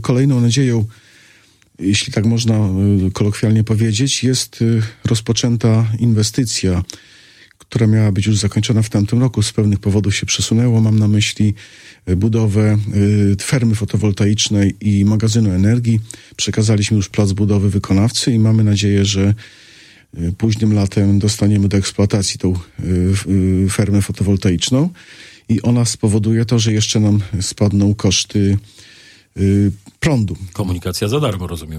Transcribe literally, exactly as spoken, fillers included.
Kolejną nadzieją, jeśli tak można kolokwialnie powiedzieć, jest rozpoczęta inwestycja, która miała być już zakończona w tamtym roku. Z pewnych powodów się przesunęło. Mam na myśli budowę fermy fotowoltaicznej i magazynu energii. Przekazaliśmy już plac budowy wykonawcy i mamy nadzieję, że późnym latem dostaniemy do eksploatacji tą fermę fotowoltaiczną i ona spowoduje to, że jeszcze nam spadną koszty prądu. Komunikacja za darmo, rozumiem.